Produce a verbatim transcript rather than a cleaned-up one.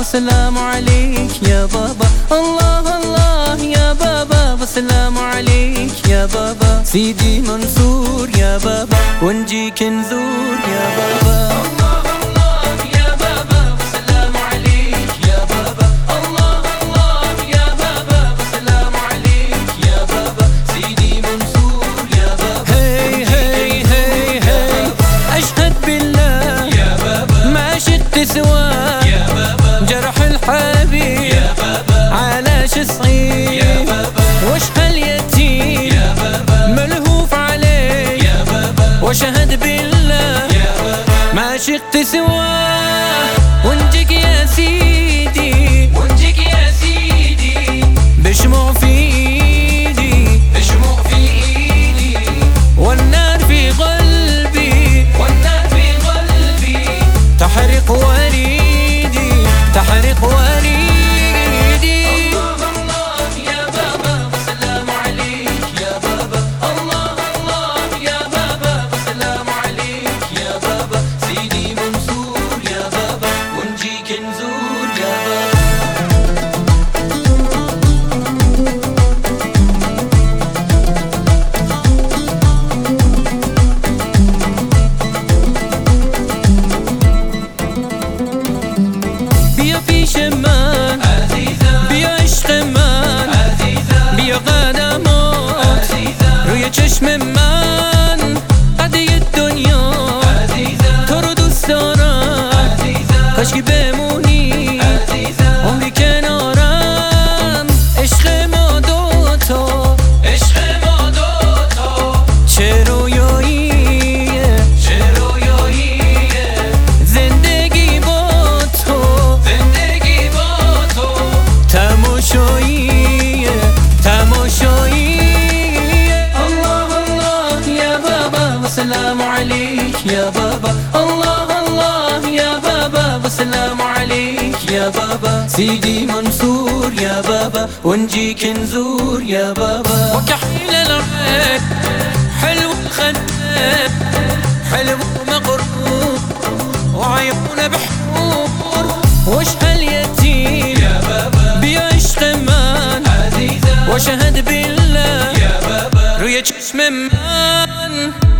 والسلام عليك يا بابا. الله الله يا بابا والسلام عليك يا بابا. سيدي منصور يا بابا ونجيك نزور يا بابا. الله الله يا بابا والسلام عليك يا بابا. الله الله يا بابا والسلام عليك يا بابا. سيدي منصور يا بابا. هي هي هي هي أشهد بالله يا بابا ما شئت سواه يا بابا. جرح الحبيب يا بابا علاش صعيب يا بابا. وش هاليتيم يا بابا ملهوف عليه يا بابا. وشهد بالله يا بابا ما شئت سواه. ونجيك يا سيدي ونجيك يا سيدي بشموع في ايدي بشموع في ايدي. والنار في قلبي والنار في قلبي تحرق وريدي تحرق وريدي. الله الله يا بابا والسلام عليك يا بابا. الله الله يا بابا والسلام عليك يا بابا. سيدي منصور يا بابا ونجيك نزور يا بابا. بيا في شمان عزيزة بيا عشق من عزيزة بيا غدا موت عزيزة روی چشم من قضیه الدنیا عزیزه تو رو دوست دارم عزیزه. کاشکی بمونی عزیزه عمری کنارم. عشق ما دوتا عشق ما دوتا چه رویاییه چه رویاییه. زندگی با تو زندگی با تو تماشاییه تماشاییه. الله الله يا بابا والسلام عليك يا بابا. الله الله يا بابا والسلام عليك يا بابا. سيدي منصور يا بابا ونجيك نزور يا بابا. وكحيل العين حلو خدام حلو مغرور وعيون بحور. وش هاليتيم يا بابا بيا عشق من عزيزة. وشهد بالله يا بابا روی چشم من